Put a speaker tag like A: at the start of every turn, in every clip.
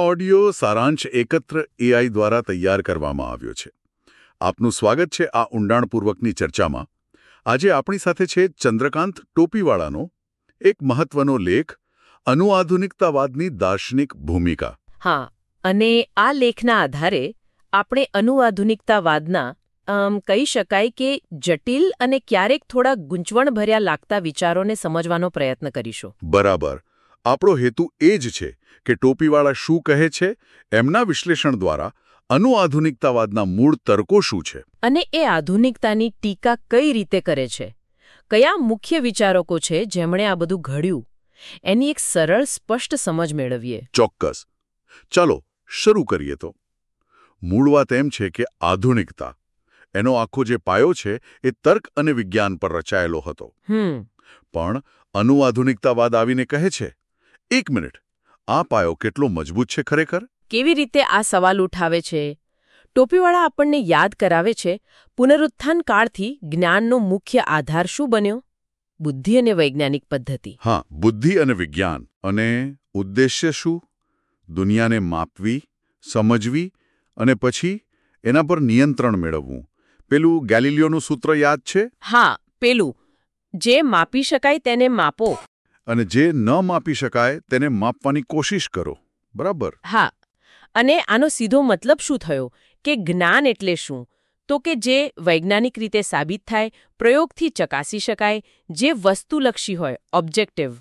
A: Audio સારાંશ એકત્ર AI દ્વારા તૈયાર કરવામાં આવ્યો છે. આપનું સ્વાગત છે આ ઊંડાણપૂર્વકની ચર્ચામાં. આજે આપણી સાથે છે ચંદ્રકાંત ટોપીવાળાનો એક મહત્વનો લેખ, અનુઆધુનિકતાવાદની દાર્શનિક ભૂમિકા.
B: હા, અને આ લેખના આધારે આપણે અનુઆધુનિકતાવાદના કહી શકાય કે જટિલ અને ક્યારેક થોડા ગૂંચવણભર્યા લાગતા વિચારોને સમજવાનો પ્રયત્ન કરીશું.
A: બરાબર. આપણો હેતુ એ જ છે કે ટોપીવાળા શું કહે છે, એમના વિશ્લેષણ દ્વારા અનુઆધુનિકતાવાદના મૂળ તર્કો શું છે
B: અને એ આધુનિકતાની ટીકા કઈ રીતે કરે છે, કયા મુખ્ય વિચારકો છે જેમણે આ બધું ઘડ્યું, એની એક સરળ સ્પષ્ટ સમજ મેળવીએ.
A: ચોક્કસ. ચાલો શરૂ કરીએ. તો મૂળ વાત એમ છે કે આધુનિકતા, એનો આખો જે પાયો છે એ તર્ક અને વિજ્ઞાન પર રચાયેલો હતો. પણ અનુઆધુનિકતાવાદ આવીને કહે છે, એક મિનિટ, આ પાયો કેટલો મજબૂત છે ખરેખર?
B: કેવી રીતે આ સવાલ ઉઠાવે છે? ટોપીવાળા આપણને યાદ કરાવે છે પુનરુત્થાન કાળથી જ્ઞાનનો મુખ્ય આધાર શું બન્યો? બુદ્ધિ અને વૈજ્ઞાનિક પદ્ધતિ.
A: હા, બુદ્ધિ અને વિજ્ઞાન. અને ઉદ્દેશ્ય શું? દુનિયાને માપવી, સમજવી અને પછી એના પર નિયંત્રણ મેળવવું. પેલું ગેલિલિયોનું સૂત્ર યાદ છે?
B: હા, પેલું, જે માપી શકાય તેને માપો
A: અને જે ન માપી શકાય તેને માપવાની કોશિશ કરો. બરાબર?
B: હા. અને આનો સીધો મતલબ શું થયો કે જ્ઞાન એટલે શું? તો કે જે વૈજ્ઞાનિક રીતે સાબિત થાય, પ્રયોગથી ચકાસી શકાય, જે વસ્તુલક્ષી હોય, ઓબ્જેક્ટિવ.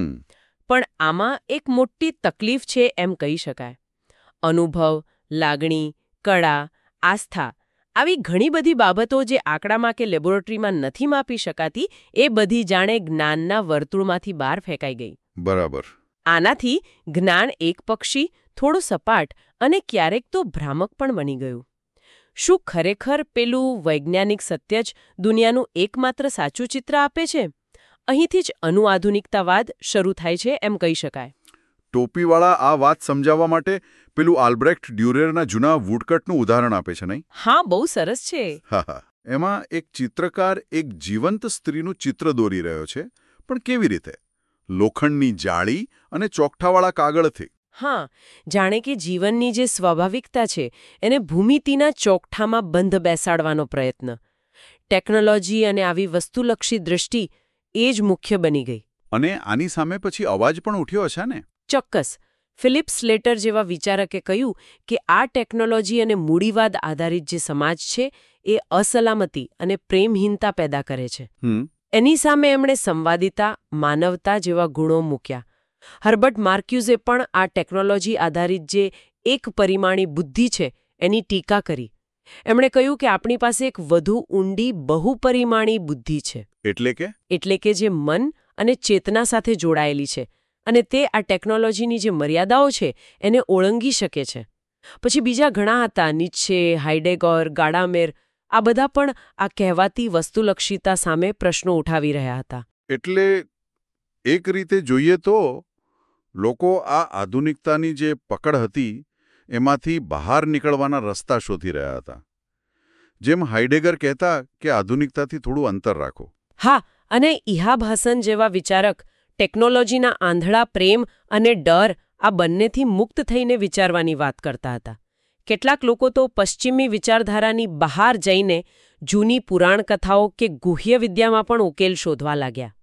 B: પણ આમાં એક મોટી તકલીફ છે એમ કહી શકાય. અનુભવ, લાગણી, કળા, આસ્થા, આવી ઘણી બધી બાબતો જે આંકડામાં કે લેબોરેટરીમાં નથી માપી શકાતી, એ બધી જાણે જ્ઞાનના વર્તુળમાંથી બહાર ફેંકાઈ ગઈ.
A: બરાબર.
B: આનાથી જ્ઞાન એકપક્ષી, થોડું સપાટ અને ક્યારેક તો ભ્રામક પણ બની ગયું. શું ખરેખર પેલું વૈજ્ઞાનિક સત્ય જ દુનિયાનું એકમાત્ર સાચું ચિત્ર આપે છે? અહીંથી જ અનુઆધુનિકતાવાદ શરૂ થાય છે એમ કહી શકાય.
A: ટોપીવાળા આ વાત સમજાવવા માટે પેલું આલ્બ્રેક્ટ ડ્યુરેરના જૂના વુડકટનું ઉદાહરણ આપે છે, નહીં?
B: હા, બહુ સરસ છે.
A: હા. એમાં એક ચિત્રકાર એક જીવંત સ્ત્રીનું ચિત્ર દોરી રહ્યો છે, પણ કેવી રીતે? લોખંડની જાળી અને ચોકઠાવાળા કાગળથી.
B: હા, જાણે કે જીવનની જે સ્વાભાવિકતા છે એને ભૂમિતિના ચોકઠામાં બંધ બેસાડવાનો પ્રયત્ન. ટેકનોલોજી અને આવી વસ્તુલક્ષી દૃષ્ટિ એ જ મુખ્ય બની ગઈ.
A: અને આની સામે પછી અવાજ પણ ઉઠ્યો છે ને?
B: ચોક્કસ. ફિલિપ સ્લેટર જેવા વિચારકે કહ્યું કે આ ટેકનોલોજી અને મૂડીવાદ આધારિત જે સમાજ છે એ અસલામતી અને પ્રેમહીનતા પેદા કરે છે. એની સામે એમણે સંવાદિતા, માનવતા જેવા ગુણો મૂક્યા. હર્બર્ટ માર્ક્યુઝે પણ આ ટેકનોલોજી આધારિત જે એક પરિમાણી બુદ્ધિ છે એની ટીકા કરી. એમણે કહ્યું કે આપણી પાસે એક વધુ ઊંડી બહુપરિમાણી બુદ્ધિ છે. એટલે કે જે મન અને ચેતના સાથે જોડાયેલી છે અને તે આ ટેકનોલોજીની જે મર્યાદાઓ છે એને ઓળંગી શકે છે. પછી બીજા ઘણા હતા, નીત્શે, હાઇડેગર, ગાડામેર. આ બધા પણ આ કહેવાતી વસ્તુલક્ષીતા સામે પ્રશ્નો ઉઠાવી રહ્યા હતા.
A: એટલે એક રીતે જોઈએ તો લોકો આ આધુનિકતાની જે પકડ હતી એમાંથી બહાર નીકળવાના રસ્તા શોધી રહ્યા હતા. જેમ હાઇડેગર કહેતા કે આધુનિકતાથી થોડું અંતર રાખો.
B: હા, અને ઇહાબ હસન જેવા વિચારક ટેકનોલોજીના આંધળા પ્રેમ અને ડર આ બંનેથી મુક્ત થઈને વિચારવાની વાત કરતા હતા. કેટલાક લોકો તો પશ્ચિમી વિચારધારાની બહાર જઈને જૂની પુરાણ કથાઓ કે ગુહ્ય વિદ્યામાં પણ ઉકેલ શોધવા લાગ્યા.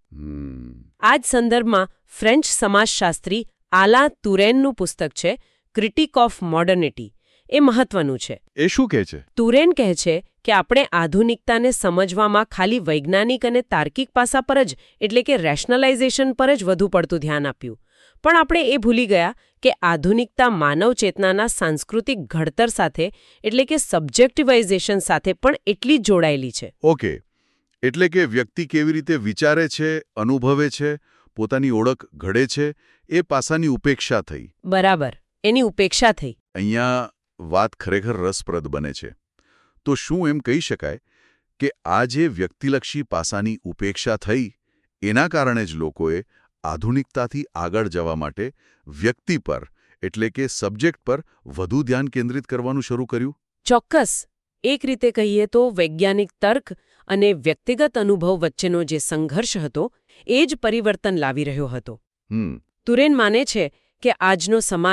B: આ જ સંદર્ભમાં ફ્રેન્ચ સમાજશાસ્ત્રી આલાન તુરેનનું પુસ્તક છે ક્રિટિક ઓફ મોડર્નિટી. એ મહત્વનું છે.
A: એ શું કહે છે?
B: તુરેન કહે છે કે આપણે આધુનિકતાને સમજવામાં ખાલી વૈજ્ઞાનિક અને તાર્કિક પાસા પર જ, એટલે કે રેશનલાઇઝેશન પર જ વધુ પડતું ધ્યાન આપ્યું. પણ આપણે એ ભૂલી ગયા કે આધુનિકતા માનવ ચેતનાના સાંસ્કૃતિક ઘડતર સાથે, એટલે કે સબ્જેક્ટિવાઇઝેશન સાથે પણ એટલી જ જોડાયેલી છે.
A: ઓકે. એટલે કે વ્યક્તિ કેવી રીતે વિચારે છે, અનુભવે છે, પોતાની ઓળખ ઘડે છે, એ પાસાની ઉપેક્ષા થઈ.
B: બરાબર, એની ઉપેક્ષા થઈ.
A: અહીંયા વાત ખરેખર રસપ્રદ બને છે. તો શું એમ કહી શકાય કે આ જે વ્યક્તિલક્ષી પાસાની ઉપેક્ષા થઈ એના કારણે જ લોકોએ આધુનિકતાથી આગળ જવા માટે વ્યક્તિ પર, એટલે કે સબ્જેક્ટ પર વધુ ધ્યાન કેન્દ્રિત કરવાનું શરૂ કર્યું?
B: ચોક્કસ. એક રીતે કહીએ તો વૈજ્ઞાનિક તર્ક અને વ્યક્તિગત અનુભવ વચ્ચેનો જે સંઘર્ષ હતો એ જ પરિવર્તન લાવી રહ્યો હતો. તુરેન માને છે કે આજનો સમાજ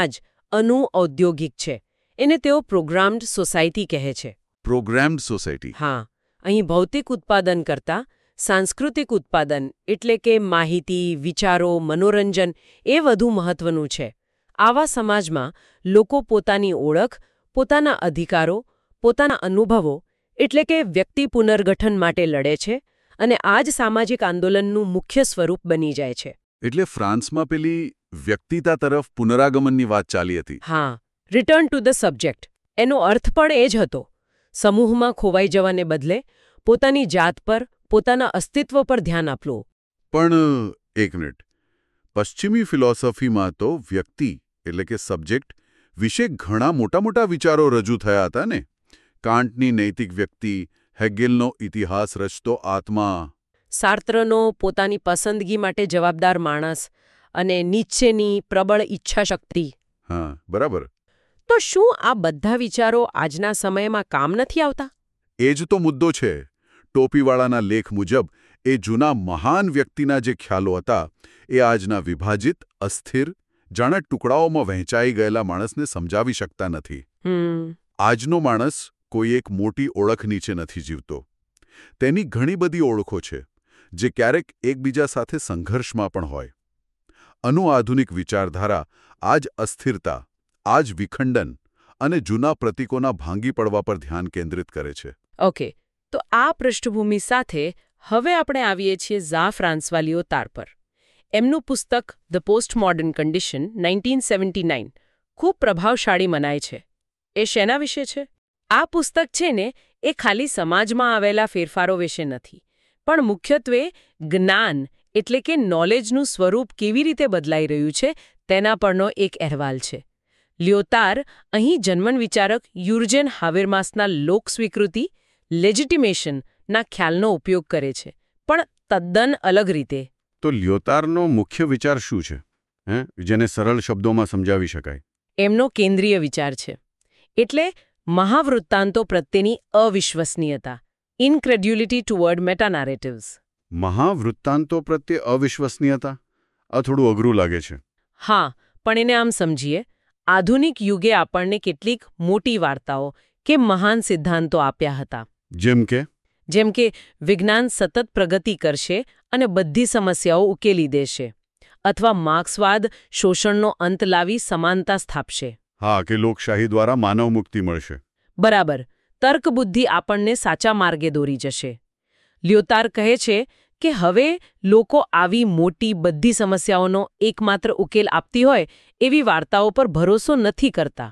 B: અનુઔદ્યોગિક છે. એને તેઓ પ્રોગ્રામ્ડ સોસાયટી કહે છે.
A: Programmed society.
B: હા, અહીં ભૌતિક ઉત્પાદન કરતાં સાંસ્કૃતિક ઉત્પાદન એટલે કે માહિતી, વિચારો, મનોરંજન એ વધુ મહત્વનું છે. આવા સમાજમાં લોકો પોતાની ઓળખ, પોતાના અધિકારો, પોતાના અનુભવો એટલે કે વ્યક્તિ પુનર્ગઠન માટે લડે છે અને આ જ સામાજિક આંદોલનનું મુખ્ય સ્વરૂપ બની જાય છે.
A: એટલે ફ્રાન્સમાં પેલી વ્યક્તિતા તરફ પુનરાગમનની વાત ચાલી હતી.
B: હા, રિટર્ન ટુ ધ સબ્જેક્ટ. એનો અર્થ પણ એ જ હતો. સમૂહમાં ખોવાઈ જવાને બદલે પોતાની જાત પર, પોતાના અસ્તિત્વ પર ધ્યાન આપવું.
A: પણ એક મિનિટ, પશ્ચિમી ફિલોસોફીમાં તો વ્યક્તિ એટલે કે સબ્જેક્ટ વિશે ઘણા મોટા વિચારો રજૂ થયા હતા ને. કાંટની નૈતિક વ્યક્તિ, હેગેલનો ઇતિહાસ રચતો આત્મા,
B: સાર્ત્રનો પોતાની પસંદગી માટે જવાબદાર માણસ અને નીચેની પ્રબળ ઈચ્છાશક્તિ.
A: હા, બરાબર.
B: તો શું આ બધા વિચારો આજના સમયમાં કામ નથી આવતા?
A: એ જ તો મુદ્દો છે. ટોપીવાળાના લેખ મુજબ એ જૂના મહાન વ્યક્તિના જે ખ્યાલો હતા એ આજના વિભાજિત, અસ્થિર, જાણે ટુકડાઓમાં વહેંચાઈ ગયેલા માણસને સમજાવી શકતા નથી. આજનો માણસ કોઈ એક મોટી ઓળખ નીચે નથી જીવતો. તેની ઘણી બધી ઓળખો છે જે ક્યારેક એકબીજા સાથે સંઘર્ષમાં પણ હોય. અનુઆધુનિક વિચારધારા આ જ અસ્થિરતા, આ જ વિખંડન અને જૂના પ્રતીકોના ભાંગી પડવા પર ધ્યાન કેન્દ્રિત કરે છે.
B: ઓકે, તો આ પૃષ્ઠભૂમિ સાથે હવે આપણે આવીએ છીએ ઝા ફ્રાન્સવા લિયોતાર પર. એમનું પુસ્તક ધ પોસ્ટ મોડર્ન કન્ડિશન 1979 ખૂબ પ્રભાવશાળી મનાય છે. એ શેના વિશે છે? આ પુસ્તક છે ને એ ખાલી સમાજમાં આવેલા ફેરફારો વિશે નથી, પણ મુખ્યત્વે જ્ઞાન એટલે કે નોલેજનું સ્વરૂપ કેવી રીતે બદલાઈ રહ્યું છે તેના પરનો એક અહેવાલ છે. લિયોતાર અહીં જર્મન વિચારક યુર્જેન હાવેરમાસના લોકસ્વીકૃતિ લેજિટિમેશનના ખ્યાલનો ઉપયોગ કરે છે, પણ તદ્દન અલગ રીતે.
C: તો લિયોતારનો મુખ્ય વિચાર શું છે, જેને સરળ શબ્દોમાં સમજાવી શકાય?
B: એમનો કેન્દ્રીય વિચાર છે એટલે મહાવૃત્તાંતો પ્રત્યેની અવિશ્વસનીયતા, ઇનક્રેડ્યુલિટી ટુવર્ડ મેટાનારેટિવ્સ.
C: મહાવૃત્તાંતો પ્રત્યે અવિશ્વસનીયતા? આ થોડું અઘરું લાગે છે.
B: હા, પણ એને આમ સમજીએ. આધુનિક યુગે આપણને કેટલીક મોટી વાર્તાઓ કે મહાન સિદ્ધાંતો આપ્યા હતા. જેમ કે વિજ્ઞાન સતત પ્રગતિ કરશે અને બધી સમસ્યાઓ ઉકેલી દેશે, અથવા માર્ક્સવાદ શોષણનો અંત લાવી સમાનતા સ્થાપશે.
C: હા, કે લોકશાહી દ્વારા માનવ મુક્તિ મળશે.
B: બરાબર. તર્કબુદ્ધિ આપણને સાચા માર્ગે દોરી જશે. લિયોતાર કહે છે કે હવે લોકો આવી મોટી બધી સમસ્યાઓનો એકમાત્ર ઉકેલ આપતી હોય એવી વાર્તાઓ પર ભરોસો નથી કરતા.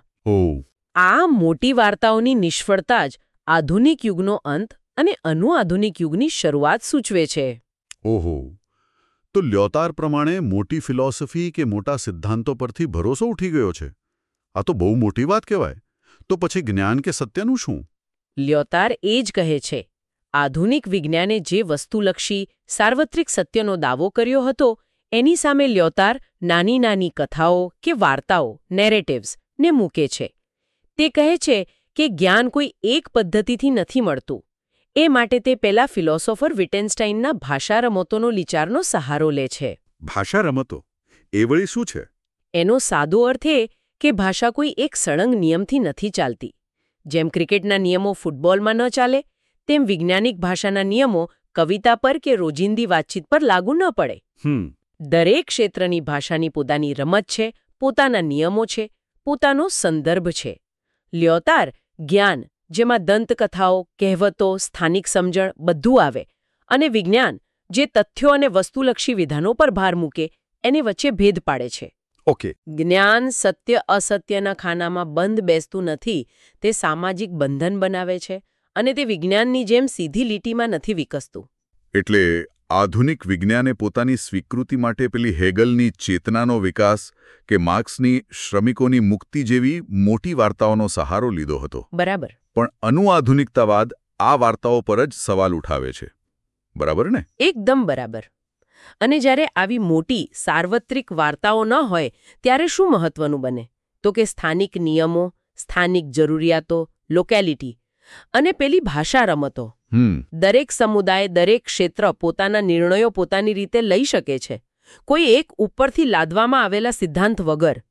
B: આ મોટી વાર્તાઓની નિષ્ફળતા જ આધુનિક યુગનો અંત અને અનુઆધુનિક યુગની શરૂઆત સૂચવે છે.
A: ઓહો, તો લ્યોતાર પ્રમાણે મોટી ફિલોસોફી કે મોટા સિદ્ધાંતો પરથી ભરોસો ઉઠી ગયો છે. આ તો બહુ મોટી વાત કહેવાય. તો પછી જ્ઞાન કે સત્યનું શું?
B: લ્યોતાર એ જ કહે છે. આધુનિક વિજ્ઞાને જે વસ્તુલક્ષી સાર્વત્રિક સત્યનો દાવો કર્યો હતો એની સામે લ્યોતાર નાની નાની કથાઓ કે વાર્તાઓ નેરેટિવ્સ ને મૂકે છે. તે કહે છે કે જ્ઞાન કોઈ એક પદ્ધતિથી નથી મળતું. એ માટે તે પેલા ફિલોસોફર વિટેન્સ્ટાઇનના ભાષા રમતોનો વિચારનો સહારો લે છે.
A: ભાષા રમતો એ વળી શું છે?
B: એનો સાદો અર્થ એ કે ભાષા કોઈ એક સળંગ નિયમથી નથી ચાલતી. જેમ ક્રિકેટના નિયમો ફૂટબોલમાં ન ચાલે તેમ વૈજ્ઞાનિક ભાષાના નિયમો કવિતા પર કે રોજિંદી વાતચીત પર લાગુ ન પડે. દરેક ક્ષેત્રની ભાષાની પોતાની રમત છે, પોતાના નિયમો છે, પોતાનો સંદર્ભ છે. લ્યોતાર જ્ઞાન જેમાં દંતકથાઓ, કહેવતો, સ્થાનિક સમજણ બધું આવે, અને વિજ્ઞાન જે તથ્યો અને વસ્તુલક્ષી વિધાનો પર ભાર મૂકે એને વચ્ચે ભેદ પાડે છે.
A: ઓકે.
B: જ્ઞાન સત્ય અસત્યના ખાનામાં બંધ બેસતું નથી, તે સામાજિક બંધન બનાવે છે અને તે વિજ્ઞાનની જેમ સીધી લીટીમાં નથી વિકસતું.
A: એટલે આધુનિક વિજ્ઞાને પોતાની સ્વીકૃતિ માટે પેલી હેગલની ચેતનાનો વિકાસ કે માર્ક્સની શ્રમિકોની મુક્તિ જેવી મોટી વાર્તાઓનો સહારો લીધો હતો.
B: બરાબર.
A: પણ અનુઆધુનિકતાવાદ આ વાર્તાઓ પર જ સવાલ ઉઠાવે છે. બરાબર ને?
B: એકદમ બરાબર. અને જ્યારે આવી મોટી સાર્વત્રિક વાર્તાઓ ન હોય ત્યારે શું મહત્વનું બને? તો કે સ્થાનિક નિયમો, સ્થાનિક જરૂરિયાતો, લોકેલિટી અને પેલી ભાષા રમતો. દરેક સમુદાય, દરેક ક્ષેત્ર પોતાના નિર્ણયો પોતાની રીતે લઈ શકે છે, કોઈ એક ઉપરથી લાદવામાં આવેલા સિદ્ધાંત વગર.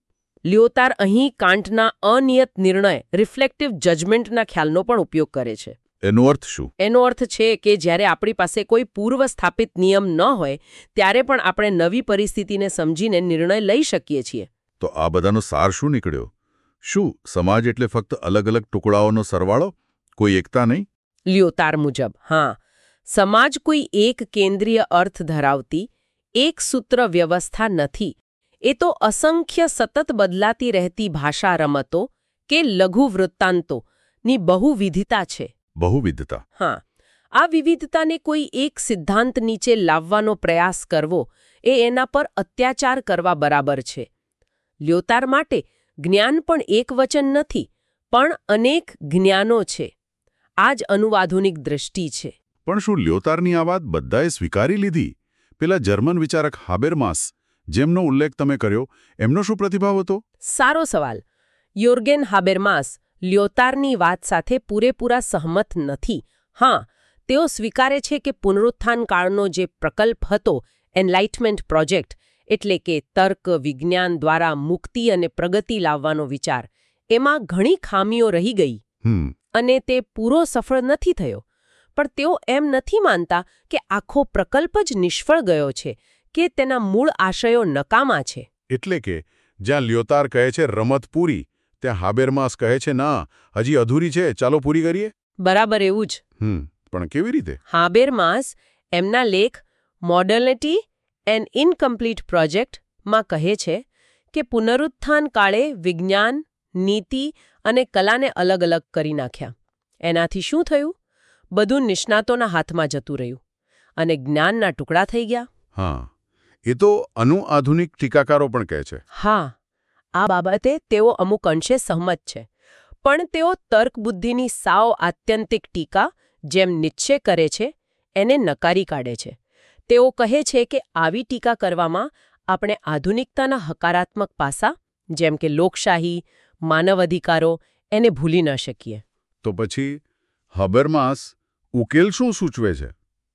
B: લ્યોતાર અહીં કાંટના અનિયત નિર્ણય રિફ્લેક્ટિવ જજમેન્ટના ખ્યાલનો પણ ઉપયોગ કરે છે.
A: એનો અર્થ શું?
B: એનો અર્થ છે કે જ્યારે આપણી પાસે કોઈ પૂર્વ સ્થાપિત નિયમ ન હોય ત્યારે પણ આપણે નવી પરિસ્થિતિને સમજીને નિર્ણય લઈ શકીએ છીએ.
A: તો આ બધાનો સાર શું નીકળ્યો? શું સમાજ એટલે ફક્ત અલગ અલગ ટુકડાઓનો સરવાળો, કોઈ એકતા નહીં?
B: લ્યોતાર મુજબ હા, સમાજ કોઈ એક કેન્દ્રીય અર્થ ધરાવતી એક સૂત્ર વ્યવસ્થા નથી. એ તો અસંખ્ય સતત બદલાતી રહેતી ભાષા રમતો કે લઘુ વૃત્તાંતોની બહુવિધતા છે.
A: બહુવિધતા.
B: હા, આ વિવિધતાને કોઈ એક સિદ્ધાંત નીચે લાવવાનો પ્રયાસ કરવો એ એના પર અત્યાચાર કરવા બરાબર છે. લ્યોતાર માટે જ્ઞાન પણ એક વચન નથી, પણ અનેક જ્ઞાનો છે. આ જ અનુવાધુનિક દૃષ્ટિ છે.
A: પણ શું લ્યોતારની આ વાત બધાએ સ્વીકારી લીધી? પેલા જર્મન વિચારક હાબેરમાસ, જેમનો ઉલ્લેખ તમે કર્યો, એમનો શું પ્રતિભાવ હતો?
B: સારો સવાલ. યોર્ગેન હાબેરમાસ લ્યોતારની વાત સાથે પૂરેપૂરા સહમત નથી. હા, તેઓ સ્વીકારે છે કે પુનરુત્થાન કાળનો જે પ્રકલ્પ હતો, એનલાઇટમેન્ટ પ્રોજેક્ટ, એટલે કે તર્ક વિજ્ઞાન દ્વારા મુક્તિ અને પ્રગતિ લાવવાનો વિચાર, એમાં ઘણી ખામીઓ રહી ગઈ અને તે પૂરો સફળ નથી થયો. પણ તેઓ એમ નથી માનતા કે આખો પ્રકલ્પ જ નિષ્ફળ ગયો છે કે તેના મૂળ આશયો નકામા છે.
A: એટલે કે જ્યાં લ્યોતાર કહે છે રમત પૂરી, ત્યાં હાબેરમાસ કહે છે ના, હજી અધૂરી છે, ચાલો પૂરી કરીએ.
B: બરાબર એવું જ.
A: પણ કેવી રીતે?
B: હાબેરમાસ એમના લેખ મોડર્નિટી એન્ડ ઇનકમ્પ્લીટ પ્રોજેક્ટમાં કહે છે કે પુનરુત્થાન કાળે વિજ્ઞાન, નીતિ અને કલાને અલગ અલગ કરી નાખ્યા. એનાથી શું થયું? બધું નિષ્ણાતોના હાથમાં જતું રહ્યું અને જ્ઞાનના ટુકડા થઈ ગયા.
A: હા, એ તો આધુનિક ટીકાકારો પણ કહે છે.
B: હા, આ બાબતે તેઓ અમુક અંશે સહમત છે. પણ તેઓ તર્કબુદ્ધિની સાવ આત્યંતિક ટીકા, જેમ નિશ્ચય કરે છે, એને નકારી કાઢે છે. તેઓ કહે છે કે આવી ટીકા કરવામાં આપણે આધુનિકતાના હકારાત્મક પાસા, જેમ કે લોકશાહી, માનવ અધિકારો, એને ભૂલી ન શકીએ.
A: તો પછી હાબેરમાસ ઉકેલ શું સૂચવે છે?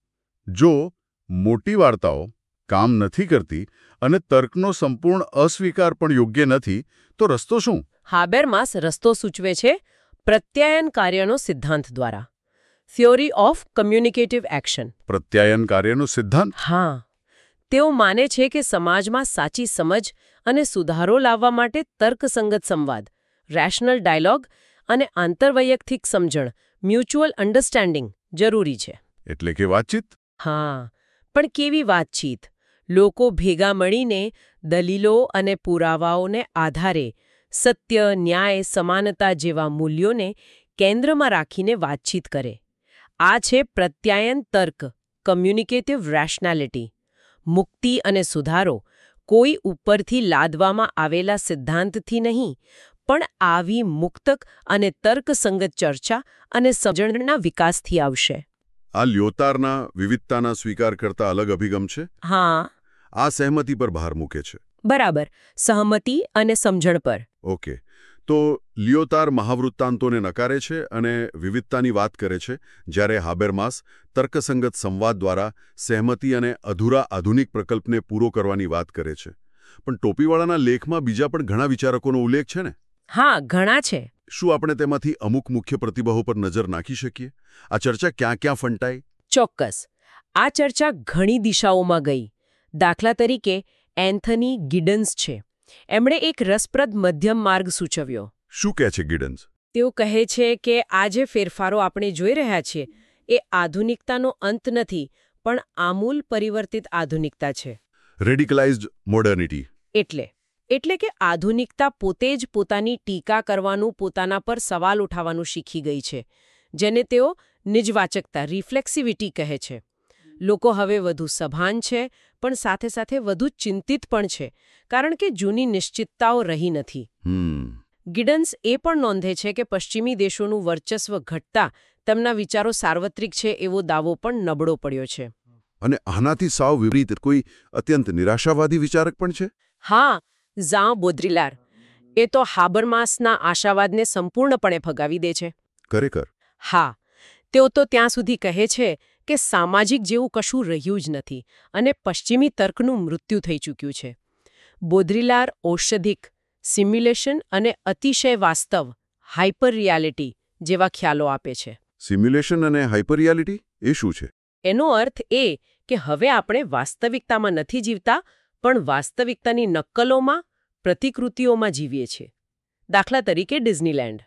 A: જો મોટી વાર્તાઓ કામ નથી કરતી અને તર્કનો સંપૂર્ણ અસ્વીકાર પણ યોગ્ય નથી, તો રસ્તો શું?
B: હાબેરમાસ રસ્તો સૂચવે છે પ્રત્યાયન કાર્યનો સિદ્ધાંત દ્વારા. Theory of communicative action.
A: પ્રત્યાયન કાર્યનો સિદ્ધાંત?
B: હા, તેઓ માને છે કે સમાજમાં સાચી સમજ અને સુધારો લાવવા માટે તર્કસંગત સંવાદ, રેશનલ ડાયલોગ અને આંતરવૈયક્તિક સમજણ, મ્યુચ્યુઅલ અન્ડરસ્ટેન્ડિંગ જરૂરી છે.
A: એટલે કે વાતચીત?
B: હા, પણ કેવી વાતચીત? લોકો ભેગા મળીને દલીલો અને પુરાવાઓને આધારે સત્ય, ન્યાય, સમાનતા જેવા મૂલ્યોને કેન્દ્રમાં રાખીને વાતચીત કરે. આ છે પ્રત્યાયન તર્ક, કમ્યુનિકેટિવ રેશનાલિટી. મુક્તિ અને સુધારો કોઈ ઉપરથી લાદવામાં આવેલા સિદ્ધાંતથી નહીં, પણ આવી મુક્તક અને તર્કસંગત ચર્ચા અને સમજણના વિકાસથી આવશે.
A: આ લ્યોતારના વિવિધતાના સ્વીકાર કરતા અલગ અભિગમ છે.
B: હા,
A: આ સહમતિ પર ભાર મૂકે છે.
B: બરાબર, સહમતિ અને સમજણ પર.
A: ઓકે, તો લ્યોતાર મહાવૃત્તાંતોને નકારે છે અને વિવિધતાની વાત કરે છે, જ્યારે હાબેરમાસ તર્કસંગત સંવાદ દ્વારા સહમતિ અને અધૂરા આધુનિક પ્રકલ્પને પૂરો કરવાની વાત કરે છે. પણ ટોપીવાળાના લેખમાં બીજા પણ ઘણા વિચારકોનો ઉલ્લેખ છે ને?
B: હા, ઘણા છે.
A: શું આપણે તેમાંથી અમુક મુખ્ય પ્રતિભાવો પર નજર નાખી શકીએ? આ ચર્ચા ક્યાં ક્યાં ફંટાઈ?
B: ચોક્કસ. આ ચર્ચા ઘણી દિશાઓમાં ગઈ. દાખલા તરીકે એન્થની ગિડન્સ છે. એમણે એક રસપ્રદ મધ્યમ માર્ગ સૂચવ્યો.
A: શું કહે છે ગિડન્સ?
B: તેઓ કહે છે કે આ જે ફેરફારો આપણે જોઈ રહ્યા છીએ એ આધુનિકતાનો અંત નથી, પણ આમૂલ પરિવર્તિત આધુનિકતા છે.
A: રેડિકલાઇઝ્ડ મોડર્નિટી.
B: એટલે કે આધુનિકતા પોતે જ પોતાની ટીકા કરવાનું, પોતાના પર સવાલ ઉઠાવવાનું શીખી ગઈ છે, જેને તેઓ નિજવાચકતા, રિફ્લેક્સિવિટી કહે છે. લોકો હવે વધુ સભાન છે, પણ સાથે સાથે વધુ ચિંતિત પણ છે, કારણ કે જૂની નિશ્ચિતતાઓ રહી નથી. ગિડન્સ એ પણ નોંધે છે કે પશ્ચિમી દેશોનું વર્ચસ્વ ઘટતા તેમના વિચારો સાર્વત્રિક છે એવો દાવો પણ નબળો પડ્યો છે.
A: અને આનાથી સાવ વિપરીત કોઈ અત્યંત નિરાશાવાદી વિચારક પણ છે?
B: હા, ઝાં બોદ્રિલાર. એ તો હાબરમાસના આશાવાદને સંપૂર્ણપણે ફગાવી દે છે.
A: ખરેખર?
B: હા, તેઓ તો ત્યાં સુધી કહે છે કે સામાજિક જેવું કશું રહ્યું જ નથી અને પશ્ચિમી તર્કનું મૃત્યુ થઈ ચૂક્યું છે. બોદ્રિલાર ઔષધિક, સિમ્યુલેશન અને અતિશય વાસ્તવ હાઇપર રિયાલિટી જેવા ખ્યાલો આપે છે.
A: સિમ્યુલેશન અને હાઇપર રિયાલિટી એ શું છે?
B: એનો અર્થ એ કે હવે આપણે વાસ્તવિકતામાં નથી જીવતા, પણ વાસ્તવિકતાની નકલોમાં, પ્રતિકૃતિઓમાં જીવીએ છીએ. દાખલા તરીકે ડિઝનીલેન્ડ.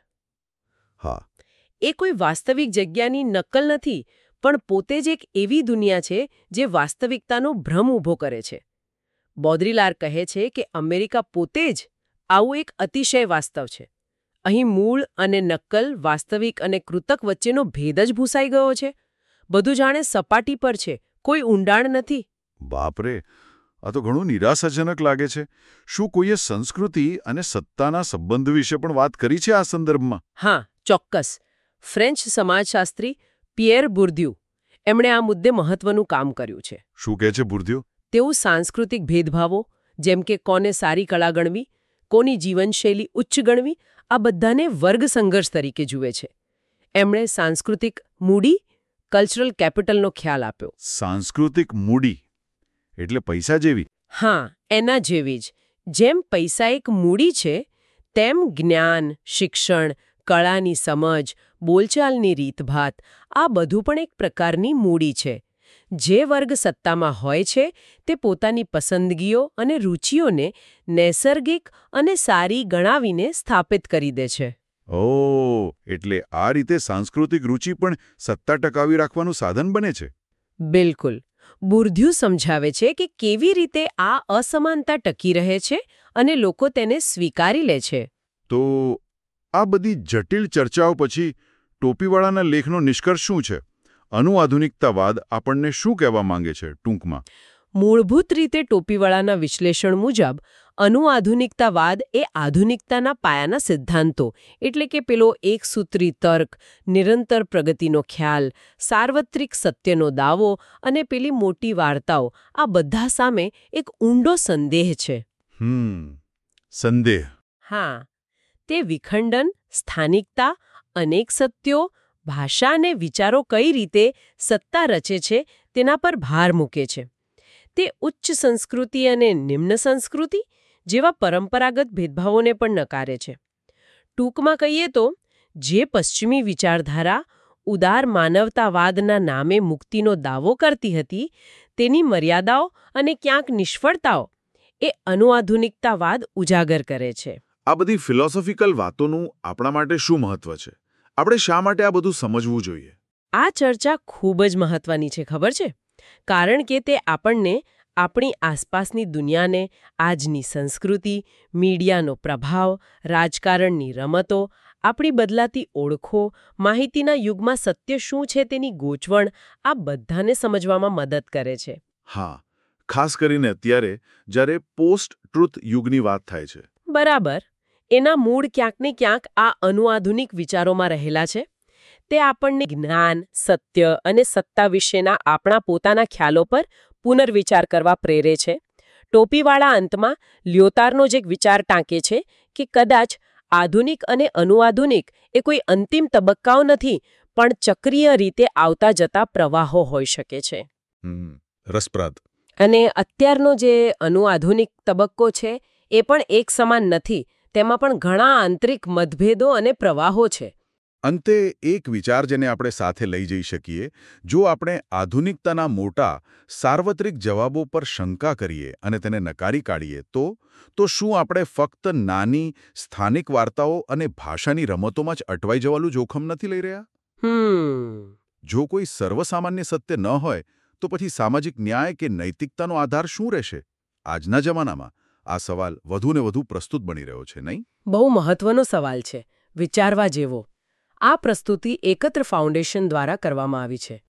A: હા.
B: એ કોઈ વાસ્તવિક જગ્યાની નકલ નથી, પણ પોતે જ એક એવી દુનિયા છે જે વાસ્તવિકતાનો ભ્રમ ઊભો કરે છે. બોદ્રીલાર કહે છે કે અમેરિકા પોતે જ આવું એક અતિશય વાસ્તવ છે. અહીં મૂળ અને નકલ, વાસ્તવિક અને કૃતક વચ્ચેનો ભેદ જ ભૂસાઈ ગયો છે. બધું જાણે સપાટી પર છે, કોઈ ઊંડાણ નથી.
A: બાપરે, આ તો ઘણું નિરાશાજનક લાગે છે. શું કોઈએ સંસ્કૃતિ અને સત્તાના સંબંધ વિશે પણ વાત કરી છે આ સંદર્ભમાં?
B: હા, ચોક્કસ. ફ્રેન્ચ સમાજશાસ્ત્રી પિયર બુર્દ્યુ એમણે આ મુદ્દે મહત્વનું કામ કર્યું છે.
A: શું કહે છે બુર્દ્યુ?
B: તેઓ સાંસ્કૃતિક ભેદભાવો, જેમ કે કોને સારી કળા ગણવી, કોની જીવનશૈલી ઉચ્ચ ગણવી, આ બધાને વર્ગ સંઘર્ષ તરીકે જુએ છે. એમણે સાંસ્કૃતિક મૂડી, કલ્ચરલ કેપિટલનો ખ્યાલ આપ્યો.
A: સાંસ્કૃતિક મૂડી એટલે પૈસા જેવી?
B: હા, એના જેવી જ. જેમ પૈસા એક મૂડી છે, તેમ જ્ઞાન, શિક્ષણ, કળાની સમજ, બોલચાલની રીતભાત, આ બધું પણ એક પ્રકારની મૂડી છે. જે વર્ગ સત્તામાં હોય છે તે પોતાની પસંદગીઓ અને રુચિઓને નૈસર્ગિક અને સારી ગણાવીને સ્થાપિત કરી દે છે.
A: ઓહ, એટલે આ રીતે સાંસ્કૃતિક રુચિ પણ સત્તા ટકાવી રાખવાનું સાધન બને છે.
B: બિલકુલ. બુર્દ્યુ સમજાવે છે કે કેવી રીતે આ અસમાનતા ટકી રહે છે અને લોકો તેને સ્વીકારી લે છે.
A: તો આ બધી જટિલ ચર્ચાઓ પછી ટોપીવાળાના લેખનો નિષ્કર્ષ શું છે? અનુઆધુનિકતાવાદ આપણને શું કહેવા માંગે છે ટૂંકમાં?
B: મૂળભૂત રીતે ટોપીવાળાના વિશ્લેષણ મુજબ અનુઆધુનિકતાવાદ એ આધુનિકતાના પાયાના સિદ્ધાંતો, એટલે કે પેલો એકસૂત્રી તર્ક, નિરંતર પ્રગતિનો ખ્યાલ, સાર્વત્રિક સત્યનો દાવો અને પેલી મોટી વાર્તાઓ, આ બધા સામે એક ઊંડો સંદેહ છે.
A: સંદેહ.
B: હા, તે વિખંડન, સ્થાનિકતા, અનેક સત્યો, ભાષા અને વિચારો કઈ રીતે સત્તા રચે છે તેના પર ભાર મૂકે છે. તે ઉચ્ચ સંસ્કૃતિ અને નિમ્ન સંસ્કૃતિ જેવા પરંપરાગત ભેદભાવોને પણ નકારે છે. ટૂંકમાં કહીએ તો, જે પશ્ચિમી વિચારધારા ઉદાર માનવતાવાદના નામે મુક્તિનો દાવો કરતી હતી, તેની મર્યાદાઓ અને ક્યાંક નિષ્ફળતાઓ એ અનુઆધુનિકતાવાદ ઉજાગર કરે છે.
A: આ બધી ફિલોસોફિકલ વાતોનું આપણા માટે શું મહત્વ છે? આપણે શા માટે આ બધું સમજવું જોઈએ?
B: આ ચર્ચા ખૂબ જ મહત્વની છે, ખબર છે? કારણ કે તે આપણને આપણી આસપાસની દુનિયાને, આજની સંસ્કૃતિ, મીડિયાનો પ્રભાવ, રાજકારણની રમતો, આપણી બદલાતી ઓળખો, માહિતીના યુગમાં સત્ય શું છે તેની ગૂંચવણ, આ બધાને સમજવામાં મદદ કરે છે.
A: હા, ખાસ કરીને અત્યારે જ્યારે પોસ્ટ ટ્રુથ યુગની વાત થાય છે.
B: બરાબર. એના મૂળ ક્યાંક ને ક્યાંક આ અનુઆધુનિક વિચારોમાં રહેલા છે. તે આપણને જ્ઞાન, સત્ય અને સત્તા વિશેના આપણા પોતાના ખ્યાલો પર પુનર્વિચાર કરવા પ્રેરે છે. ટોપીવાળા અંતમાં લ્યોતારનો જ એક વિચાર ટાંકે છે કે કદાચ આધુનિક અને અનુઆધુનિક એ કોઈ અંતિમ તબક્કાઓ નથી, પણ ચક્રીય રીતે આવતા જતા પ્રવાહો હોઈ શકે છે.
A: રસપ્રદ.
B: અને અત્યારનો જે અનુઆધુનિક તબક્કો છે એ પણ એક સમાન નથી. તેમાં પણ ઘણા આંતરિક મતભેદો અને પ્રવાહો છે.
A: અંતે એક વિચાર જેને આપણે સાથે લઈ જઈ શકીએ, જો આપણે આધુનિકતાના મોટા સાર્વત્રિક જવાબો પર શંકા કરીએ અને તેને નકારી કાઢીએ તો શું આપણે ફક્ત નાની સ્થાનિક વાર્તાઓ અને ભાષાની રમતોમાં જ અટવાઈ જવાનું જોખમ નથી લઈ રહ્યા? જો કોઈ સર્વસામાન્ય સત્ય ન હોય તો પછી સામાજિક ન્યાય કે નૈતિકતાનો આધાર શું રહેશે? આજના જમાનામાં આ સવાલ વધુ ને વધુ પ્રસ્તુત બની રહ્યો છે, નહીં?
B: બહુ મહત્વનો સવાલ છે, વિચારવા જેવો. આ પ્રસ્તુતિ એકત્ર ફાઉન્ડેશન દ્વારા કરવામાં આવી છે.